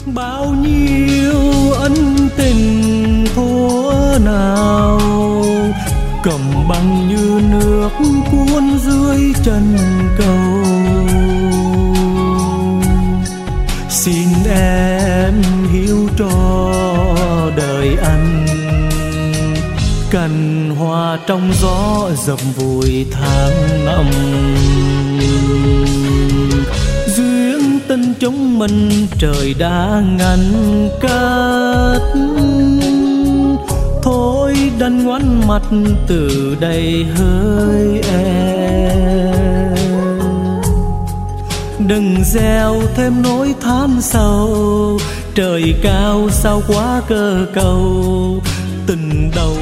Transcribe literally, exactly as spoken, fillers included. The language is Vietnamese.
Bao nhiêu ân tình thuở nào cầm bằng như nước cuốn dưới chân cầu. Xin em hiểu cho đời anh, cành hoa trong gió dập vùi tháng năm. Duyên tình chúng mình trời đã ngăn cách, thôi đành ngoảnh mặt từ đây hỡi em. Đừng gieo thêm nỗi than sầu, trời cao sao quá cơ cầu. Tình đầu